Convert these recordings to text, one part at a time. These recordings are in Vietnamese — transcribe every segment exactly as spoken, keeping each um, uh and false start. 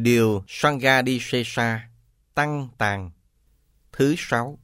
Điều Sanghadisesa Tăng Tàn thứ sáu.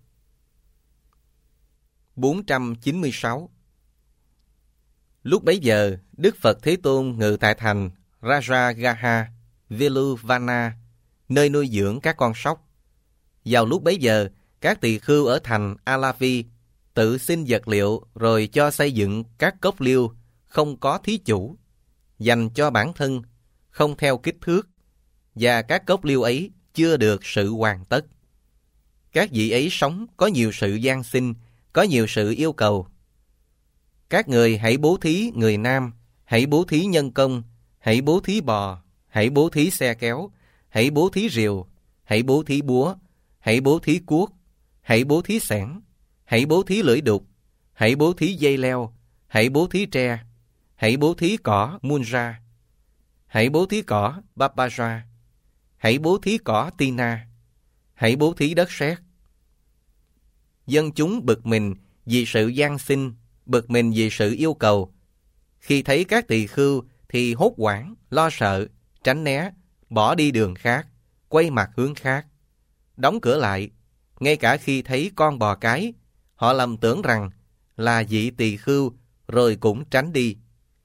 bốn trăm chín mươi sáu. Lúc bấy giờ, Đức Phật Thế Tôn ngự tại thành Rajagaha, Veluvana, nơi nuôi dưỡng các con sóc. Vào lúc bấy giờ, các tỳ khưu ở thành Alavi tự xin vật liệu rồi cho xây dựng các cốc liêu không có thí chủ, dành cho bản thân, không theo kích thước, và các cốc liêu ấy chưa được sự hoàn tất. Các vị ấy sống có nhiều sự gian sinh, có nhiều sự yêu cầu. Các người hãy bố thí người nam, hãy bố thí nhân công, hãy bố thí bò, hãy bố thí xe kéo, hãy bố thí rìu, hãy bố thí búa, hãy bố thí cuốc, hãy bố thí xẻng, hãy bố thí lưỡi đục, hãy bố thí dây leo, hãy bố thí tre, hãy bố thí cỏ munra, hãy bố thí cỏ babaja, hãy bố thí cỏ tina, hãy bố thí đất sét. Dân chúng bực mình vì sự gian sinh, bực mình vì sự yêu cầu. Khi thấy các tỳ khưu thì hốt hoảng, lo sợ, tránh né, bỏ đi đường khác, quay mặt hướng khác, đóng cửa lại. Ngay cả khi thấy con bò cái, họ lầm tưởng rằng là vị tỳ khưu rồi cũng tránh đi.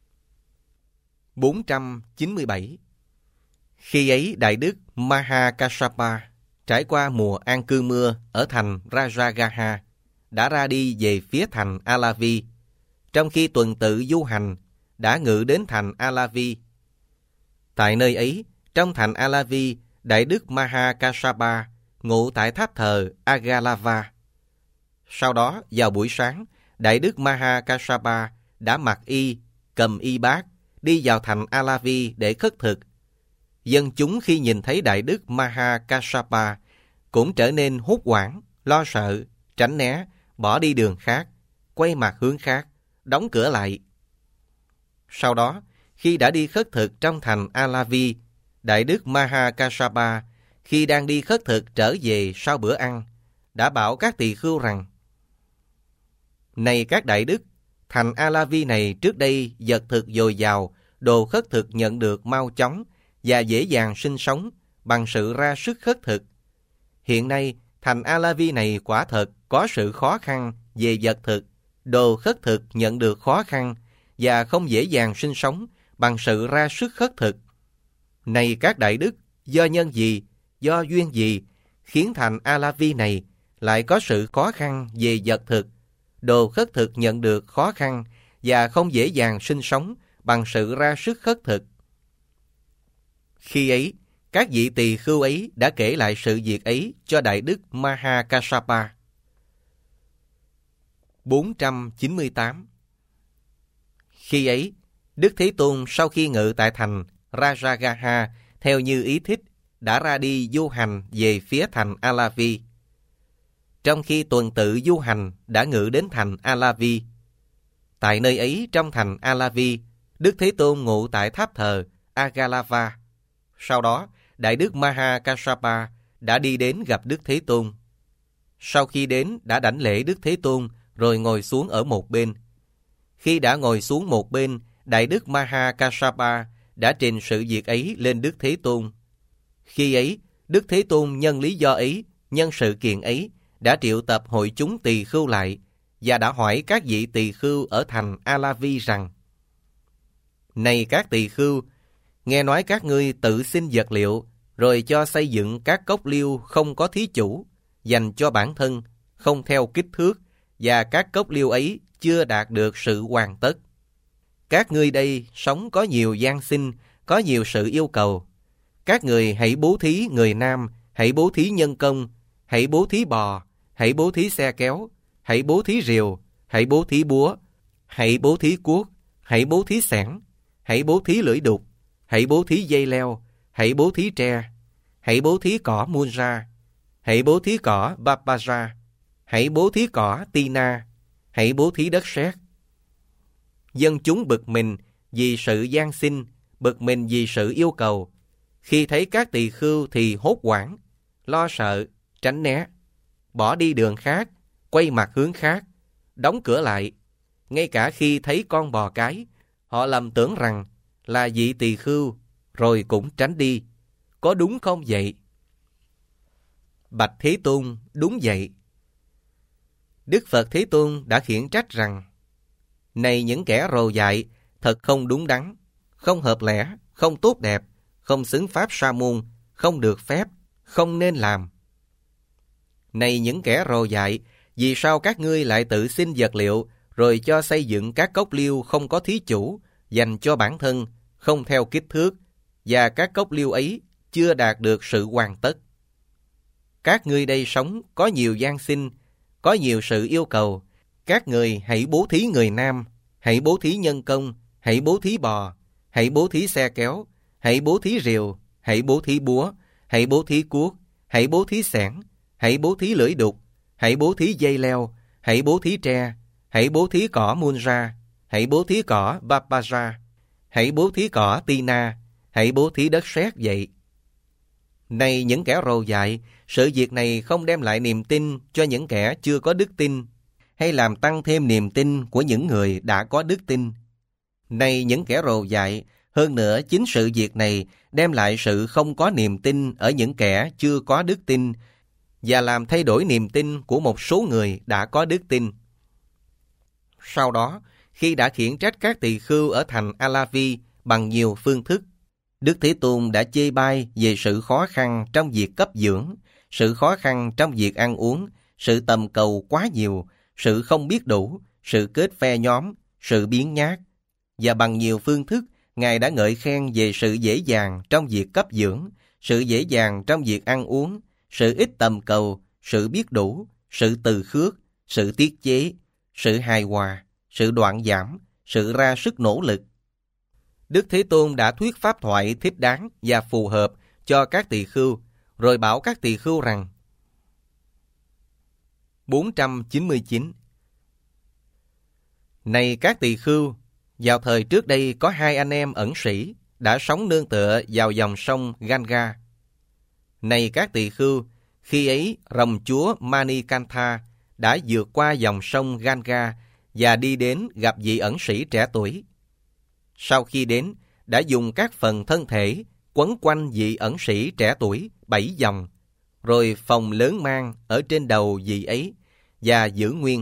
bốn trăm chín mươi bảy. Khi ấy Đại Đức Mahakassapa trải qua mùa an cư mưa ở thành Rajagaha, đã ra đi về phía thành Alavi. Trong khi tuần tự du hành, đã ngự đến thành Alavi. Tại nơi ấy, trong thành Alavi, Đại Đức Mahakassapa ngụ tại tháp thờ Agalava. Sau đó, vào buổi sáng, Đại Đức Mahakassapa đã mặc y, cầm y bát, đi vào thành Alavi để khất thực. Dân chúng khi nhìn thấy Đại Đức Mahakassapa cũng trở nên hốt hoảng, lo sợ, tránh né, bỏ đi đường khác, quay mặt hướng khác, đóng cửa lại. Sau đó, khi đã đi khất thực trong thành Alavi, Đại Đức Mahakassapa khi đang đi khất thực trở về sau bữa ăn, đã bảo các tỳ khưu rằng: Này các đại đức, thành Alavi này trước đây vật thực dồi dào, đồ khất thực nhận được mau chóng và dễ dàng sinh sống bằng sự ra sức khất thực. Hiện nay, thành Alavi này quả thật có sự khó khăn về vật thực, đồ khất thực nhận được khó khăn và không dễ dàng sinh sống bằng sự ra sức khất thực. Này các đại đức, do nhân gì, do duyên gì khiến thành Alavi này lại có sự khó khăn về vật thực, đồ khất thực nhận được khó khăn và không dễ dàng sinh sống bằng sự ra sức khất thực? Khi ấy, các vị tỳ khưu ấy đã kể lại sự việc ấy cho Đại Đức Mahakassapa. bốn trăm chín mươi tám. Khi ấy, Đức Thế Tôn sau khi ngự tại thành Rajagaha theo như ý thích, đã ra đi du hành về phía thành Alavi. Trong khi tuần tự du hành, đã ngự đến thành Alavi. Tại nơi ấy, trong thành Alavi, Đức Thế Tôn ngụ tại tháp thờ Agalava. Sau đó, Đại Đức Mahakassapa đã đi đến gặp Đức Thế Tôn. Sau khi đến, đã đảnh lễ Đức Thế Tôn, rồi ngồi xuống ở một bên. Khi đã ngồi xuống một bên, Đại Đức Mahakassapa đã trình sự việc ấy lên Đức Thế Tôn. Khi ấy, Đức Thế Tôn nhân lý do ấy, nhân sự kiện ấy, đã triệu tập hội chúng tỳ khưu lại và đã hỏi các vị tỳ khưu ở thành Alavi rằng: Này các tỳ khưu, nghe nói các ngươi tự xin vật liệu rồi cho xây dựng các cốc liêu không có thí chủ, dành cho bản thân, không theo kích thước, và các cốc liêu ấy chưa đạt được sự hoàn tất. Các ngươi đây sống có nhiều gian sinh, có nhiều sự yêu cầu. Các người hãy bố thí người nam, hãy bố thí nhân công, hãy bố thí bò, hãy bố thí xe kéo, hãy bố thí rìu, hãy bố thí búa, hãy bố thí cuốc, hãy bố thí xẻng, hãy bố thí lưỡi đục, hãy bố thí dây leo, hãy bố thí tre, hãy bố thí cỏ munra, hãy bố thí cỏ babaja, hãy bố thí cỏ tina, hãy bố thí đất sét. Dân chúng bực mình vì sự gian sinh, bực mình vì sự yêu cầu. Khi thấy các tỳ khưu thì hốt hoảng, lo sợ, tránh né, bỏ đi đường khác, quay mặt hướng khác, đóng cửa lại. Ngay cả khi thấy con bò cái, họ lầm tưởng rằng là vị tỳ khưu, rồi cũng tránh đi, có đúng không vậy? Bạch Thế Tôn, đúng vậy. Đức Phật Thế Tôn đã khiển trách rằng, này những kẻ rồ dại, thật không đúng đắn, không hợp lẽ, không tốt đẹp, không xứng pháp sa môn, không được phép, không nên làm. Này những kẻ rồ dại, vì sao các ngươi lại tự xin vật liệu, rồi cho xây dựng các cốc liêu không có thí chủ, dành cho bản thân, không theo kích thước, và các cốc liêu ấy chưa đạt được sự hoàn tất. Các ngươi đây sống có nhiều gian sinh, có nhiều sự yêu cầu. Các người hãy bố thí người nam, hãy bố thí nhân công, hãy bố thí bò, hãy bố thí xe kéo, hãy bố thí rìu, hãy bố thí búa, hãy bố thí cuốc, hãy bố thí xẻng, hãy bố thí lưỡi đục, hãy bố thí dây leo, hãy bố thí tre, hãy bố thí cỏ munra, hãy bố thí cỏ bapaja, hãy bố thí cỏ tina, hãy bố thí đất sét vậy. Này những kẻ rồ dại, sự việc này không đem lại niềm tin cho những kẻ chưa có đức tin, hay làm tăng thêm niềm tin của những người đã có đức tin. Này những kẻ rồ dại, hơn nữa chính sự việc này đem lại sự không có niềm tin ở những kẻ chưa có đức tin, và làm thay đổi niềm tin của một số người đã có đức tin. Sau đó, khi đã khiển trách các tỳ khưu ở thành A-la-vi bằng nhiều phương thức, Đức Thế Tôn đã chê bai về sự khó khăn trong việc cấp dưỡng, sự khó khăn trong việc ăn uống, sự tầm cầu quá nhiều, sự không biết đủ, sự kết phe nhóm, sự biếng nhác. Và bằng nhiều phương thức, Ngài đã ngợi khen về sự dễ dàng trong việc cấp dưỡng, sự dễ dàng trong việc ăn uống, sự ít tầm cầu, sự biết đủ, sự từ khước, sự tiết chế, sự hài hòa, sự đoạn giảm, sự ra sức nỗ lực. Đức Thế Tôn đã thuyết pháp thoại thích đáng và phù hợp cho các tỳ khưu, rồi bảo các tỳ khưu rằng: bốn trăm chín mươi chín. Này các tỳ khưu, vào thời trước đây có hai anh em ẩn sĩ đã sống nương tựa vào dòng sông Ganga. Này các tỳ khưu, khi ấy rồng chúa Manikantha đã vượt qua dòng sông Ganga và đi đến gặp vị ẩn sĩ trẻ tuổi. Sau khi đến, đã dùng các phần thân thể quấn quanh vị ẩn sĩ trẻ tuổi bảy vòng, rồi phòng lớn mang ở trên đầu vị ấy và giữ nguyên.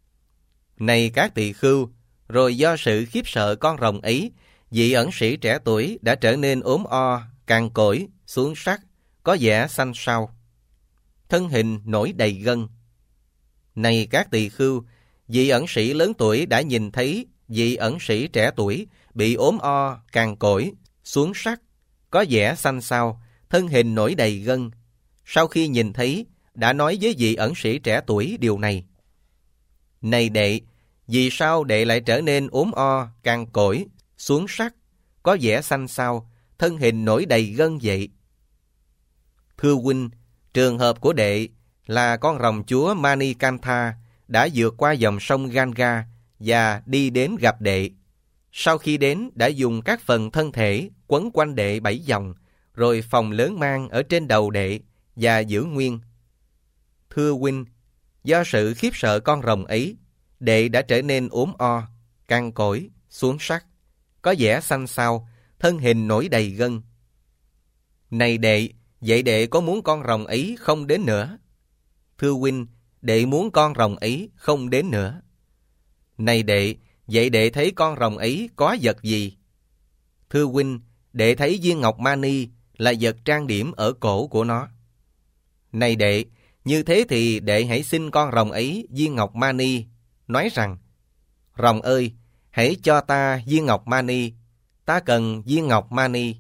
Này các tỳ khưu, rồi do sự khiếp sợ con rồng ấy, vị ẩn sĩ trẻ tuổi đã trở nên ốm o, cằn cỗi, xuống sắc, có vẻ xanh xao. Thân hình nổi đầy gân. Này các tỳ khưu, vị ẩn sĩ lớn tuổi đã nhìn thấy vị ẩn sĩ trẻ tuổi bị ốm o, cằn cỗi, xuống sắc, có vẻ xanh xao, thân hình nổi đầy gân. Sau khi nhìn thấy, đã nói với vị ẩn sĩ trẻ tuổi điều này: Này đệ, vì sao đệ lại trở nên ốm o, cằn cỗi, xuống sắc, có vẻ xanh xao, thân hình nổi đầy gân vậy? Thưa huynh, trường hợp của đệ là con rồng chúa Manikantha đã vượt qua dòng sông Ganga và đi đến gặp đệ. Sau khi đến, đã dùng các phần thân thể quấn quanh đệ bảy vòng, rồi phòng lớn mang ở trên đầu đệ và giữ nguyên. Thưa huynh, do sự khiếp sợ con rồng ấy, đệ đã trở nên ốm o, cằn cỗi, xuống sắc, có vẻ xanh xao, thân hình nổi đầy gân. Này đệ, vậy đệ có muốn con rồng ấy không đến nữa? Thưa huynh, đệ muốn con rồng ấy không đến nữa. Này đệ, vậy đệ thấy con rồng ấy có vật gì? Thưa huynh, đệ thấy viên ngọc mani là vật trang điểm ở cổ của nó. Này đệ, như thế thì đệ hãy xin con rồng ấy viên ngọc mani, nói rằng: Rồng ơi, hãy cho ta viên ngọc mani, ta cần viên ngọc mani.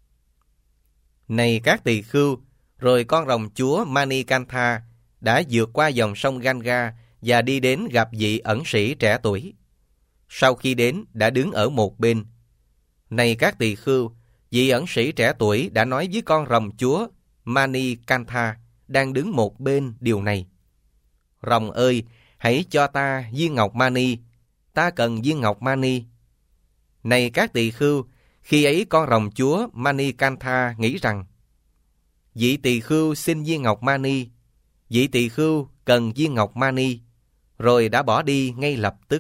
Này các tỳ khưu, rồi con rồng chúa Manikantha đã vượt qua dòng sông Ganga và đi đến gặp vị ẩn sĩ trẻ tuổi. Sau khi đến, đã đứng ở một bên. Này các tỳ khưu, vị ẩn sĩ trẻ tuổi đã nói với con rồng chúa Manikantha đang đứng một bên điều này: Rồng ơi, hãy cho ta viên ngọc mani, ta cần viên ngọc mani. Này các tỳ khưu, khi ấy con rồng chúa Manikantha nghĩ rằng: Vị tỳ khưu xin viên ngọc mani, vị tỳ khưu cần viên ngọc mani, rồi đã bỏ đi ngay lập tức.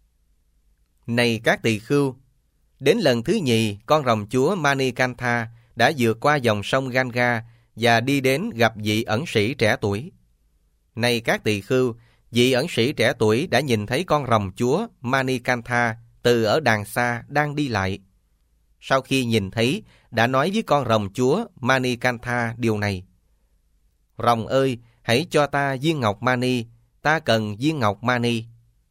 Này các tỳ khưu, đến lần thứ nhì, con rồng chúa Manikantha đã vượt qua dòng sông Ganga và đi đến gặp vị ẩn sĩ trẻ tuổi. Này các tỳ khưu, vị ẩn sĩ trẻ tuổi đã nhìn thấy con rồng chúa Manikantha từ ở đàng xa đang đi lại. Sau khi nhìn thấy, đã nói với con rồng chúa Manikantha điều này: Rồng ơi, hãy cho ta viên ngọc mani, ta cần viên ngọc mani.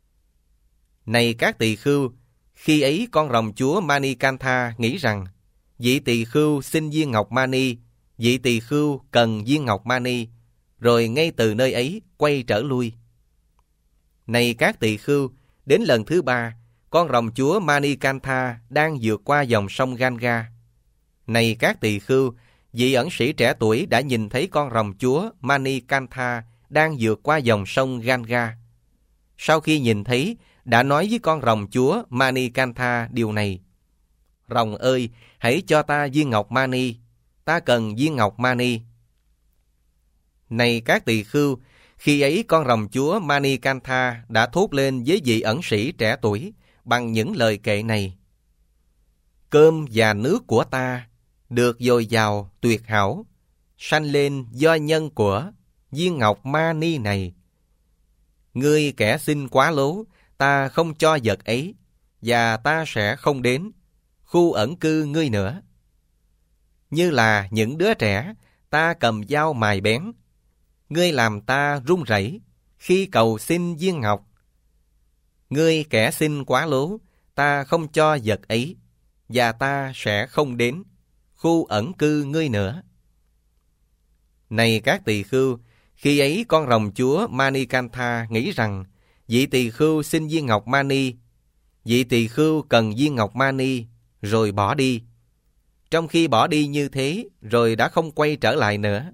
Này các tỳ khưu, khi ấy con rồng chúa Manikantha nghĩ rằng vị tỳ khưu xin viên ngọc mani, vị tỳ khưu cần viên ngọc mani, rồi ngay từ nơi ấy quay trở lui. Này các tỳ khưu, đến lần thứ ba, con rồng chúa Manikantha đang vượt qua dòng sông Ganga. Này các tỳ khưu, vị ẩn sĩ trẻ tuổi đã nhìn thấy con rồng chúa Manikantha đang vượt qua dòng sông Ganga. Sau khi nhìn thấy, đã nói với con rồng chúa Manikantha điều này: Rồng ơi, hãy cho ta viên ngọc mani, ta cần viên ngọc mani. Này các tỳ khưu, khi ấy con rồng chúa Manikantha đã thốt lên với vị ẩn sĩ trẻ tuổi bằng những lời kệ này: Cơm và nước của ta được dồi dào tuyệt hảo, sanh lên do nhân của viên ngọc mani này. Ngươi kẻ xin quá lố, ta không cho vật ấy, và ta sẽ không đến khu ẩn cư ngươi nữa. Như là những đứa trẻ, ta cầm dao mài bén. Ngươi làm ta run rẩy khi cầu xin viên ngọc. Ngươi kẻ xin quá lố, ta không cho vật ấy, và ta sẽ không đến khu ẩn cư ngươi nữa. Này các tỳ khưu, khi ấy con rồng chúa Manikantha nghĩ rằng vị tỳ khưu xin viên ngọc mani, vị tỳ khưu cần viên ngọc mani, rồi bỏ đi. Trong khi bỏ đi như thế, rồi đã không quay trở lại nữa.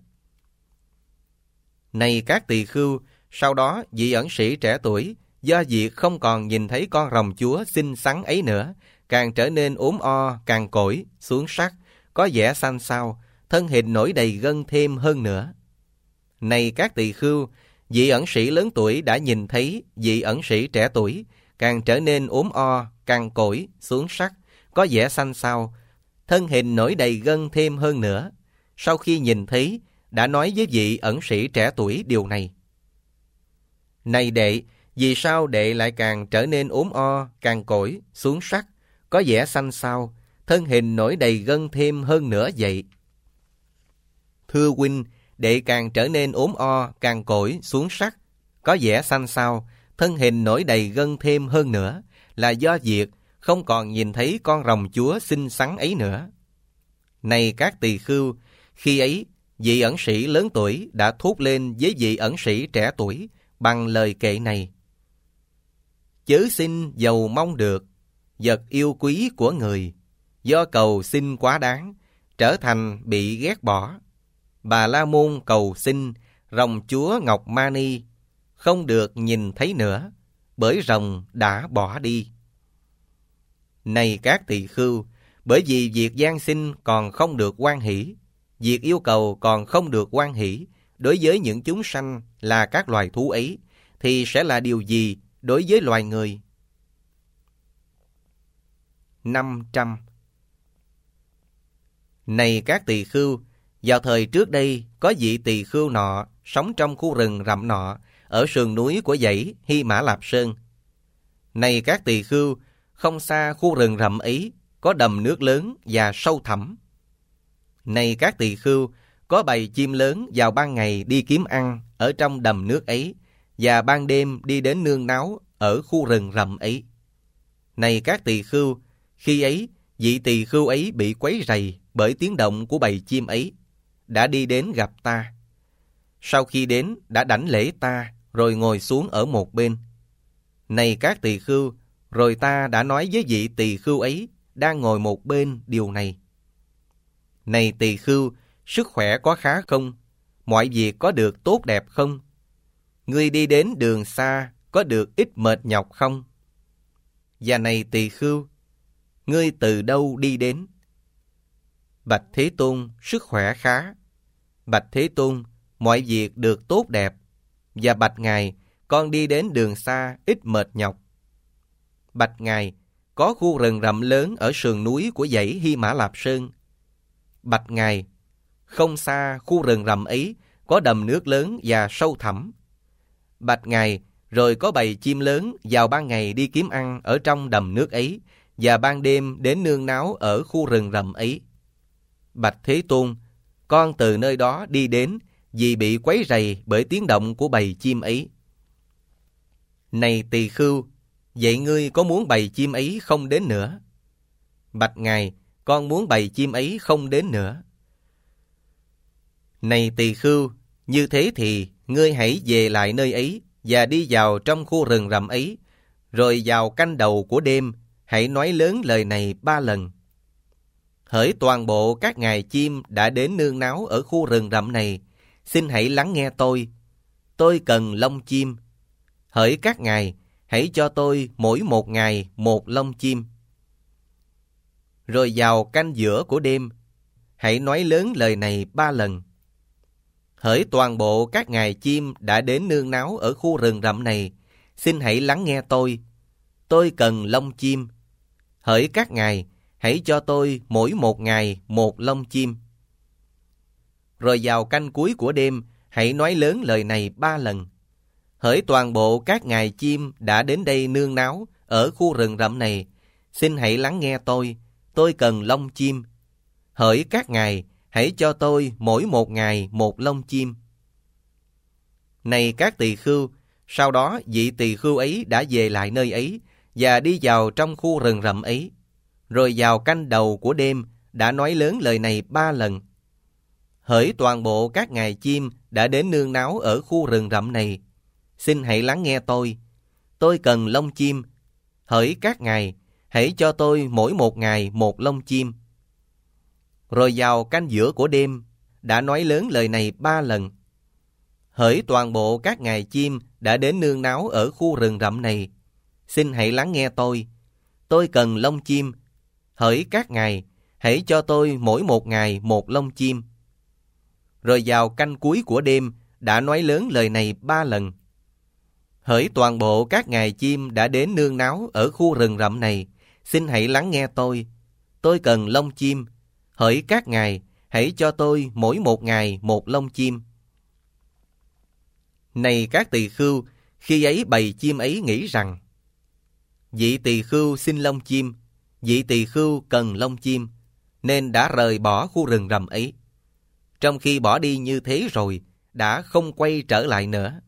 Này các tỳ khưu, sau đó vị ẩn sĩ trẻ tuổi, do việc không còn nhìn thấy con rồng chúa xinh xắn ấy nữa, càng trở nên ốm o, cằn cỗi, xuống sắc, có vẻ xanh xao, thân hình nổi đầy gân thêm hơn nữa. Này các tỳ khưu, vị ẩn sĩ lớn tuổi đã nhìn thấy vị ẩn sĩ trẻ tuổi, càng trở nên ốm o, cằn cỗi, xuống sắc, có vẻ xanh xao, thân hình nổi đầy gân thêm hơn nữa. Sau khi nhìn thấy, đã nói với vị ẩn sĩ trẻ tuổi điều này: Này đệ, vì sao đệ lại càng trở nên ốm o, cằn cỗi, xuống sắc, có vẻ xanh xao, thân hình nổi đầy gân thêm hơn nữa vậy? Thưa huynh, đệ càng trở nên ốm o, cằn cỗi, xuống sắc, có vẻ xanh xao, thân hình nổi đầy gân thêm hơn nữa, là do việc không còn nhìn thấy con rồng chúa xinh xắn ấy nữa. Này các tỳ khưu, khi ấy, vị ẩn sĩ lớn tuổi đã thốt lên với vị ẩn sĩ trẻ tuổi bằng lời kệ này: Chớ xin giàu mong được vật yêu quý của người, do cầu xin quá đáng, trở thành bị ghét bỏ. Bà La Môn cầu xin rồng chúa Ngọc Mani, không được nhìn thấy nữa, bởi rồng đã bỏ đi. Này các tỳ khưu, bởi vì việc giang sinh còn không được hoan hỷ, việc yêu cầu còn không được hoan hỷ đối với những chúng sanh là các loài thú ấy, thì sẽ là điều gì đối với loài người? năm trăm. Này các tỳ khưu, vào thời trước đây có vị tỳ khưu nọ sống trong khu rừng rậm nọ ở sườn núi của dãy Hy Mã Lạp Sơn. Này các tỳ khưu, không xa khu rừng rậm ấy có đầm nước lớn và sâu thẳm. Này các tỳ khưu, có bầy chim lớn vào ban ngày đi kiếm ăn ở trong đầm nước ấy, và ban đêm đi đến nương náu ở khu rừng rậm ấy. Này các tỳ khưu, khi ấy vị tỳ khưu ấy bị quấy rầy bởi tiếng động của bầy chim ấy, đã đi đến gặp ta. Sau khi đến, đã đảnh lễ ta, rồi ngồi xuống ở một bên. Này các tỳ khưu, rồi ta đã nói với vị tỳ khưu ấy đang ngồi một bên điều này: Này tỳ khưu, sức khỏe có khá không? Mọi việc có được tốt đẹp không? Ngươi đi đến đường xa, có được ít mệt nhọc không? Và này tỳ khưu, ngươi từ đâu đi đến? Bạch Thế Tôn, sức khỏe khá. Bạch Thế Tôn, mọi việc được tốt đẹp. Và bạch Ngài, con đi đến đường xa, ít mệt nhọc. Bạch Ngài, có khu rừng rậm lớn ở sườn núi của dãy Hy Mã Lạp Sơn. Bạch Ngài, không xa khu rừng rậm ấy có đầm nước lớn và sâu thẳm. Bạch Ngài, rồi có bầy chim lớn vào ban ngày đi kiếm ăn ở trong đầm nước ấy, và ban đêm đến nương náu ở khu rừng rậm ấy. Bạch Thế Tôn, con từ nơi đó đi đến vì bị quấy rầy bởi tiếng động của bầy chim ấy. Này tỳ khưu, vậy ngươi có muốn bầy chim ấy không đến nữa? Bạch Ngài, con muốn bầy chim ấy không đến nữa. Này tỳ khưu, như thế thì ngươi hãy về lại nơi ấy và đi vào trong khu rừng rậm ấy, rồi vào canh đầu của đêm, hãy nói lớn lời này ba lần. Hỡi toàn bộ các ngài chim đã đến nương náu ở khu rừng rậm này, xin hãy lắng nghe tôi. Tôi cần lông chim. Hỡi các ngài, hãy cho tôi mỗi một ngày một lông chim. Rồi vào canh giữa của đêm, hãy nói lớn lời này ba lần. Hỡi toàn bộ các ngài chim đã đến nương náu ở khu rừng rậm này, xin hãy lắng nghe tôi. Tôi cần lông chim. Hỡi các ngài, hãy cho tôi mỗi một ngày một lông chim. Rồi vào canh cuối của đêm, hãy nói lớn lời này ba lần. Hỡi toàn bộ các ngài chim đã đến đây nương náu ở khu rừng rậm này, xin hãy lắng nghe tôi. Tôi cần lông chim. Hỡi các ngài, hãy cho tôi mỗi một ngày một lông chim. Này các tỳ khưu, sau đó vị tỳ khưu ấy đã về lại nơi ấy và đi vào trong khu rừng rậm ấy. Rồi vào canh đầu của đêm đã nói lớn lời này ba lần. Hỡi toàn bộ các ngài chim đã đến nương náu ở khu rừng rậm này, xin hãy lắng nghe tôi. Tôi cần lông chim. Hỡi các ngài, hãy cho tôi mỗi một ngày một lông chim. Rồi vào canh giữa của đêm đã nói lớn lời này ba lần. Hỡi toàn bộ các ngài chim đã đến nương náu ở khu rừng rậm này, xin hãy lắng nghe tôi. Tôi cần lông chim. Hỡi các ngài, hãy cho tôi mỗi một ngày một lông chim. Rồi vào canh cuối của đêm đã nói lớn lời này ba lần. Hỡi toàn bộ các ngài chim đã đến nương náu ở khu rừng rậm này, xin hãy lắng nghe tôi. Tôi cần lông chim. Hỡi các ngài, hãy cho tôi mỗi một ngày một lông chim. Này các tỳ khưu, khi ấy bầy chim ấy nghĩ rằng, vị tỳ khưu xin lông chim, vị tỳ khưu cần lông chim, nên đã rời bỏ khu rừng rậm ấy. Trong khi bỏ đi như thế rồi, đã không quay trở lại nữa.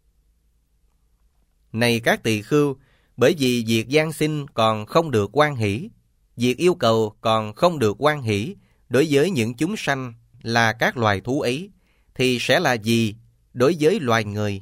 Này các tỳ khưu, bởi vì việc giang sinh còn không được hoan hỷ, việc yêu cầu còn không được hoan hỷ đối với những chúng sanh là các loài thú ấy, thì sẽ là gì đối với loài người?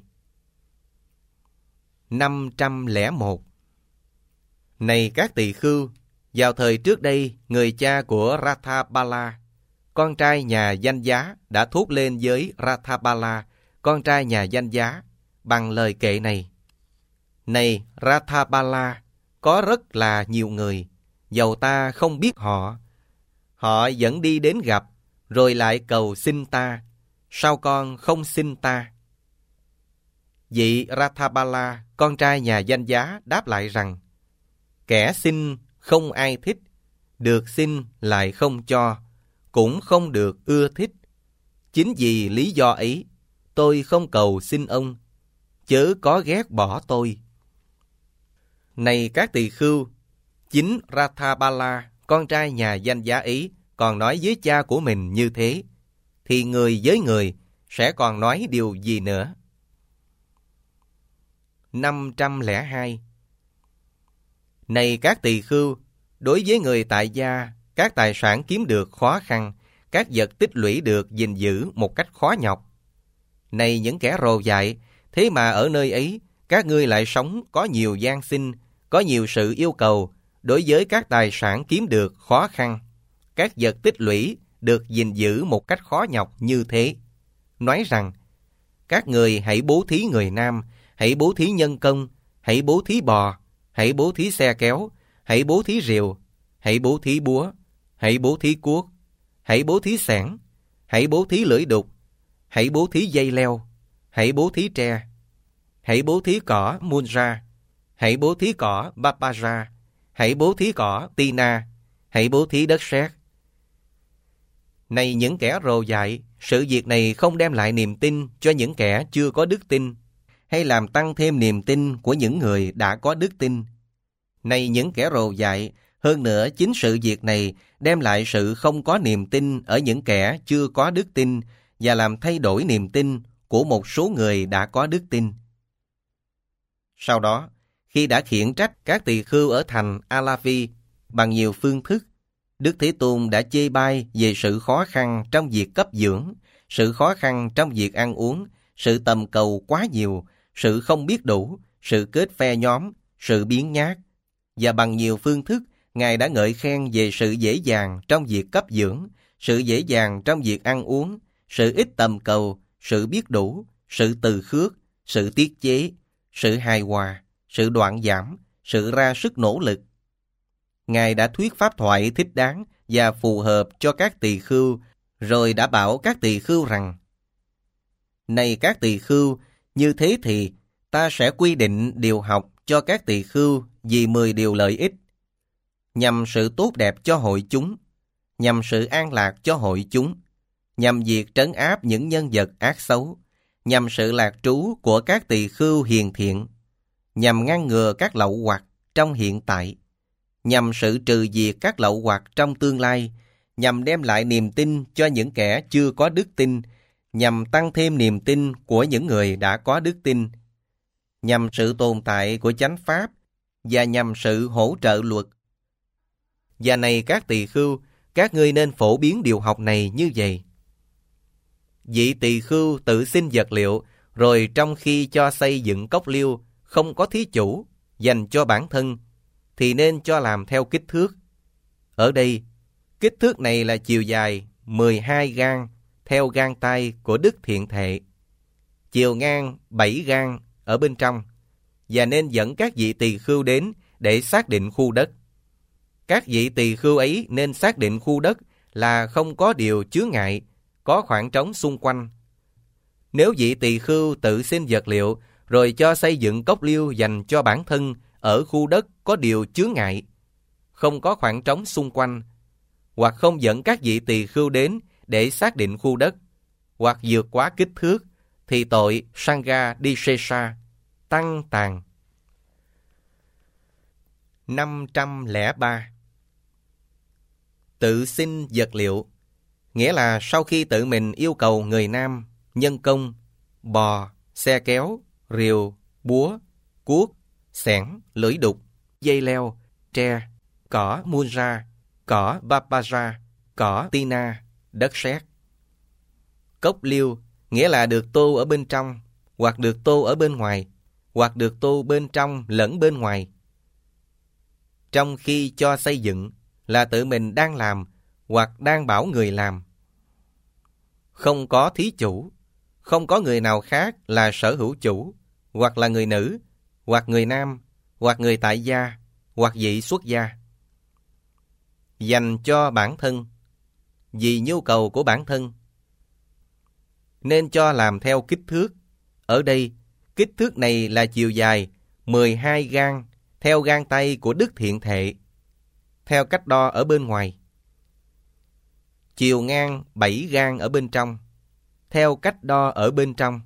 năm trăm lẻ một. Này các tỳ khưu, vào thời trước đây, người cha của Rathabala, con trai nhà Danh Giá, đã thốt lên với Rathabala, con trai nhà Danh Giá, bằng lời kệ này. Này Rathabala, có rất là nhiều người, dầu ta không biết họ. Họ vẫn đi đến gặp, rồi lại cầu xin ta. Sao con không xin ta? Vị Rathabala, con trai nhà Danh Giá, đáp lại rằng, kẻ xin không ai thích, được xin lại không cho, cũng không được ưa thích. Chính vì lý do ấy, tôi không cầu xin ông, chớ có ghét bỏ tôi. Này các tỳ khưu, chính Rathabala, con trai nhà Danh Giá ấy, còn nói với cha của mình như thế, thì người với người sẽ còn nói điều gì nữa? năm trăm lẻ hai. Này các tỳ khưu, đối với người tại gia, các tài sản kiếm được khó khăn, các vật tích lũy được gìn giữ một cách khó nhọc. Này những kẻ rồ dại, thế mà ở nơi ấy, các ngươi lại sống có nhiều gian sinh, có nhiều sự yêu cầu đối với các tài sản kiếm được khó khăn, các vật tích lũy được gìn giữ một cách khó nhọc như thế. Nói rằng, các người hãy bố thí người nam, hãy bố thí nhân công, hãy bố thí bò, hãy bố thí xe kéo, hãy bố thí rìu, hãy bố thí búa, hãy bố thí cuốc, hãy bố thí xẻng, hãy bố thí lưỡi đục, hãy bố thí dây leo, hãy bố thí tre, hãy bố thí cỏ munra, hãy bố thí cỏ bapara, hãy bố thí cỏ tina, hãy bố thí đất sét. Này những kẻ rồ dại, sự việc này không đem lại niềm tin cho những kẻ chưa có đức tin, hay làm tăng thêm niềm tin của những người đã có đức tin. Này những kẻ rồ dại, hơn nữa chính sự việc này đem lại sự không có niềm tin ở những kẻ chưa có đức tin và làm thay đổi niềm tin của một số người đã có đức tin. Sau đó, khi đã khiển trách các tỳ khưu ở thành A-la-vi bằng nhiều phương thức, Đức Thế Tôn đã chê bai về sự khó khăn trong việc cấp dưỡng, sự khó khăn trong việc ăn uống, sự tầm cầu quá nhiều, sự không biết đủ, sự kết phe nhóm, sự biếng nhác. Và bằng nhiều phương thức, Ngài đã ngợi khen về sự dễ dàng trong việc cấp dưỡng, sự dễ dàng trong việc ăn uống, sự ít tầm cầu, sự biết đủ, sự từ khước, sự tiết chế, sự hài hòa, sự đoạn giảm, sự ra sức nỗ lực. Ngài đã thuyết pháp thoại thích đáng và phù hợp cho các tỳ khưu, rồi đã bảo các tỳ khưu rằng: Này các tỳ khưu, như thế thì ta sẽ quy định điều học cho các tỳ khưu vì mười điều lợi ích, nhằm sự tốt đẹp cho hội chúng, nhằm sự an lạc cho hội chúng, nhằm việc trấn áp những nhân vật ác xấu, nhằm sự lạc trú của các tỳ khưu hiền thiện, nhằm ngăn ngừa các lậu hoặc trong hiện tại, nhằm sự trừ diệt các lậu hoặc trong tương lai, nhằm đem lại niềm tin cho những kẻ chưa có đức tin, nhằm tăng thêm niềm tin của những người đã có đức tin, nhằm sự tồn tại của chánh pháp và nhằm sự hỗ trợ luật. Và này các tỳ khưu, các ngươi nên phổ biến điều học này như vậy. Vị tỳ khưu tự xin vật liệu, rồi trong khi cho xây dựng cốc liêu không có thí chủ dành cho bản thân, thì nên cho làm theo kích thước. Ở đây, kích thước này là chiều dài mười hai gang theo gang tay của Đức Thiện Thệ, chiều ngang bảy gang ở bên trong, và nên dẫn các vị tỳ khưu đến để xác định khu đất. Các vị tỳ khưu ấy nên xác định khu đất là không có điều chướng ngại, có khoảng trống xung quanh. Nếu vị tỳ khưu tự xin vật liệu rồi cho xây dựng cốc liêu dành cho bản thân ở khu đất có điều chướng ngại, không có khoảng trống xung quanh, hoặc không dẫn các vị tỳ khưu đến để xác định khu đất, hoặc vượt quá kích thước, thì tội Sangha Disesa, tăng tàn. năm trăm lẻ ba. Tự xin vật liệu, nghĩa là sau khi tự mình yêu cầu người nam, nhân công, bò, xe kéo, rìu, búa, cuốc, xẻng, lưỡi đục, dây leo, tre, cỏ munra, cỏ babaja, cỏ tina, đất sét. Cốc liêu, nghĩa là được tô ở bên trong, hoặc được tô ở bên ngoài, hoặc được tô bên trong lẫn bên ngoài. Trong khi cho xây dựng là tự mình đang làm hoặc đang bảo người làm. Không có thí chủ, không có người nào khác là sở hữu chủ, hoặc là người nữ, hoặc người nam, hoặc người tại gia, hoặc vị xuất gia. Dành cho bản thân, vì nhu cầu của bản thân. Nên cho làm theo kích thước. Ở đây, kích thước này là chiều dài mười hai gang theo gang tay của Đức Thiện Thệ, theo cách đo ở bên ngoài. Chiều ngang bảy gang ở bên trong, theo cách đo ở bên trong.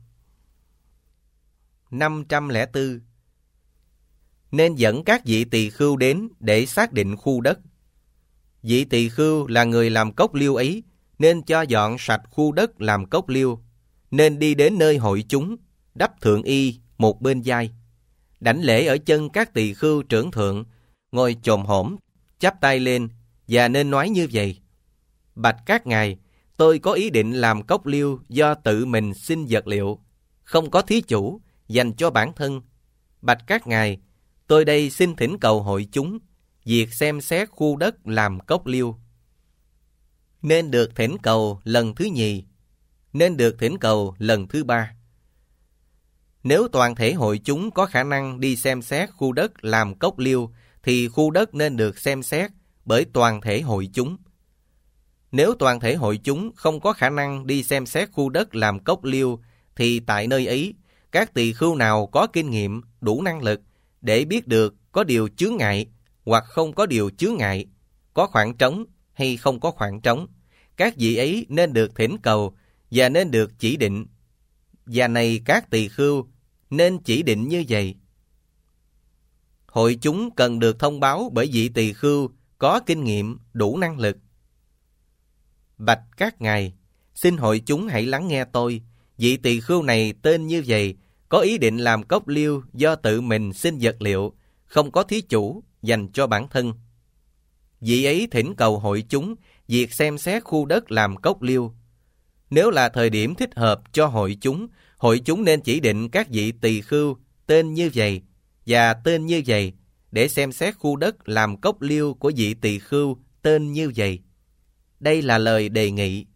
năm trăm lẻ bốn. Nên dẫn các vị tỳ khưu đến để xác định khu đất. Vị tỳ khưu là người làm cốc liêu ấy, nên cho dọn sạch khu đất làm cốc liêu, nên đi đến nơi hội chúng, đắp thượng y một bên vai, đảnh lễ ở chân các tỳ khưu trưởng thượng, ngồi chồm hổm, chắp tay lên, và nên nói như vậy: Bạch các ngài, tôi có ý định làm cốc liêu do tự mình xin vật liệu, không có thí chủ, dành cho bản thân. Bạch các ngài, tôi đây xin thỉnh cầu hội chúng, việc xem xét khu đất làm cốc liêu. Nên được thỉnh cầu lần thứ nhì, nên được thỉnh cầu lần thứ ba. Nếu toàn thể hội chúng có khả năng đi xem xét khu đất làm cốc liêu, thì khu đất nên được xem xét bởi toàn thể hội chúng. Nếu toàn thể hội chúng không có khả năng đi xem xét khu đất làm cốc liêu, thì tại nơi ấy, các tỳ khưu nào có kinh nghiệm, đủ năng lực để biết được có điều chướng ngại hoặc không có điều chướng ngại, có khoảng trống hay không có khoảng trống, các vị ấy nên được thỉnh cầu và nên được chỉ định. Và này các tỳ khưu, nên chỉ định như vậy. Hội chúng cần được thông báo bởi vị tỳ khưu có kinh nghiệm, đủ năng lực. Bạch các ngài, xin hội chúng hãy lắng nghe tôi. Vị tỳ khưu này tên như vậy, có ý định làm cốc liêu do tự mình xin vật liệu, không có thí chủ, dành cho bản thân. Vị ấy thỉnh cầu hội chúng việc xem xét khu đất làm cốc liêu. Nếu là thời điểm thích hợp cho hội chúng, hội chúng nên chỉ định các vị tỳ khưu tên như vậy và tên như vậy để xem xét khu đất làm cốc liêu của vị tỳ khưu tên như vậy. Đây là lời đề nghị.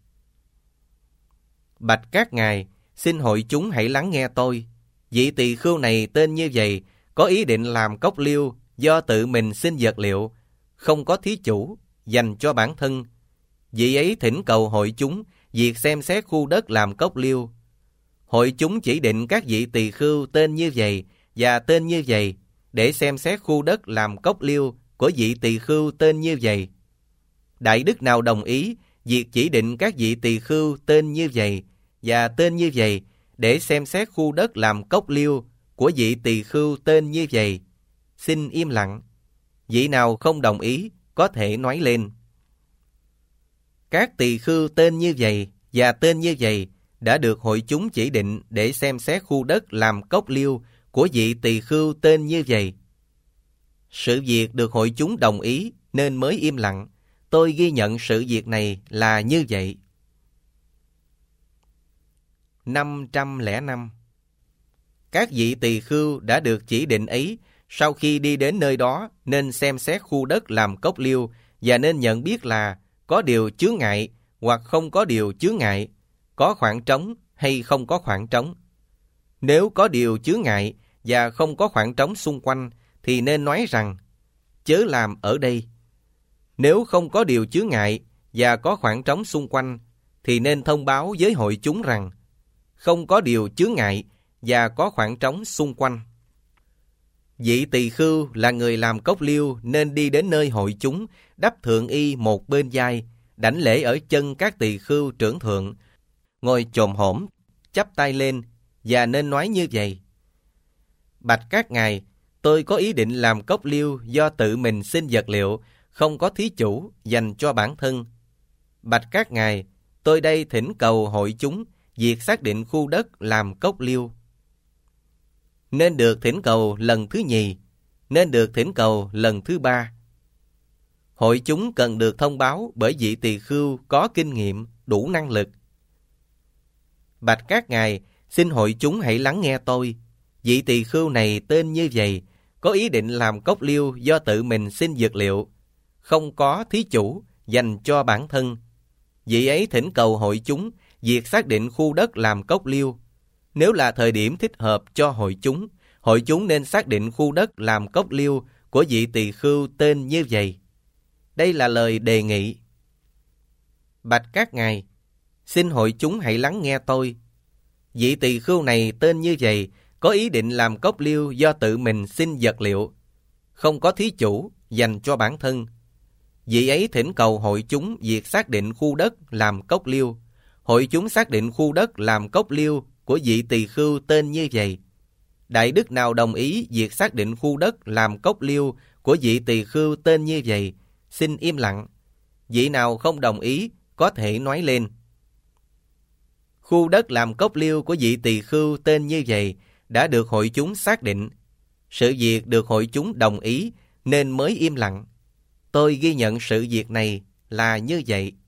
Bạch các ngài, xin hội chúng hãy lắng nghe tôi. Vị tỳ khưu này tên như vậy, có ý định làm cốc liêu do tự mình xin vật liệu, không có thí chủ, dành cho bản thân. Vị ấy thỉnh cầu hội chúng việc xem xét khu đất làm cốc liêu. Hội chúng chỉ định các vị tỳ khưu tên như vậy và tên như vậy để xem xét khu đất làm cốc liêu của vị tỳ khưu tên như vậy. Đại đức nào đồng ý việc chỉ định các vị tỳ khưu tên như vậy và tên như vậy để xem xét khu đất làm cốc liêu của vị tỳ khưu tên như vậy, xin im lặng. Vị nào không đồng ý có thể nói lên. Các tỳ khưu tên như vậy và tên như vậy đã được hội chúng chỉ định để xem xét khu đất làm cốc liêu của vị tỳ khưu tên như vậy. Sự việc được hội chúng đồng ý nên mới im lặng. Tôi ghi nhận sự việc này là như vậy. năm trăm lẻ năm. Các vị tỳ khưu đã được chỉ định ấy sau khi đi đến nơi đó nên xem xét khu đất làm cốc liêu và nên nhận biết là có điều chướng ngại hoặc không có điều chướng ngại, có khoảng trống hay không có khoảng trống. Nếu có điều chướng ngại và không có khoảng trống xung quanh thì nên nói rằng chớ làm ở đây. Nếu không có điều chướng ngại và có khoảng trống xung quanh thì nên thông báo với hội chúng rằng không có điều chướng ngại và có khoảng trống xung quanh. Vị tỳ khưu là người làm cốc liêu nên đi đến nơi hội chúng, đắp thượng y một bên vai, đảnh lễ ở chân các tỳ khưu trưởng thượng, ngồi chồm hổm, chắp tay lên và nên nói như vậy: Bạch các ngài, tôi có ý định làm cốc liêu do tự mình xin vật liệu, không có thí chủ, dành cho bản thân. Bạch các ngài, tôi đây thỉnh cầu hội chúng việc xác định khu đất làm cốc liêu. Nên được thỉnh cầu lần thứ nhì, nên được thỉnh cầu lần thứ ba. Hội chúng cần được thông báo bởi vị tỳ khưu có kinh nghiệm, đủ năng lực. Bạch các ngài, xin hội chúng hãy lắng nghe tôi. Vị tỳ khưu này tên như vậy, có ý định làm cốc liêu do tự mình xin vật liệu, không có thí chủ, dành cho bản thân. Vị ấy thỉnh cầu hội chúng việc xác định khu đất làm cốc liêu. Nếu là thời điểm thích hợp cho hội chúng, hội chúng nên xác định khu đất làm cốc liêu của vị tỳ khưu tên như vậy. Đây là lời đề nghị. Bạch các ngài, xin hội chúng hãy lắng nghe tôi. Vị tỳ khưu này tên như vậy, có ý định làm cốc liêu do tự mình xin vật liệu, không có thí chủ, dành cho bản thân. Vị ấy thỉnh cầu hội chúng việc xác định khu đất làm cốc liêu. Hội chúng xác định khu đất làm cốc liêu của vị tỳ khưu tên như vậy. Đại đức nào đồng ý việc xác định khu đất làm cốc liêu của vị tỳ khưu tên như vậy, xin im lặng. Vị nào không đồng ý có thể nói lên. Khu đất làm cốc liêu của vị tỳ khưu tên như vậy đã được hội chúng xác định. Sự việc được hội chúng đồng ý nên mới im lặng. Tôi ghi nhận sự việc này là như vậy.